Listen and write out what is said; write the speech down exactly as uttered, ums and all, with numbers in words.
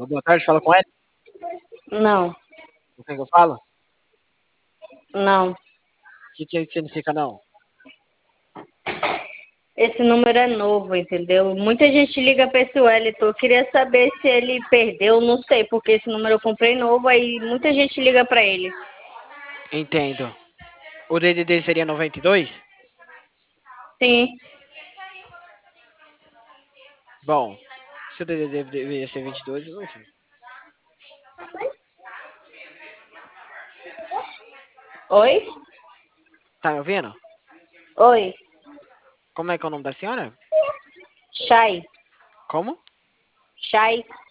Boa tarde, fala com ele. Não, Com quem que eu falo? não. O que que significa não? Esse número é novo, entendeu? Muita gente liga para esse Wellington. Eu queria saber se ele perdeu, não sei, porque esse número eu comprei novo, aí muita gente liga para ele. Entendo. O D D D seria noventa e dois? Sim. Bom, se o D D D deveria ser vinte e dois, eu não sei. Oi? Tá me ouvindo? Oi. Como é que é o nome da senhora? Chay. Como? Chay.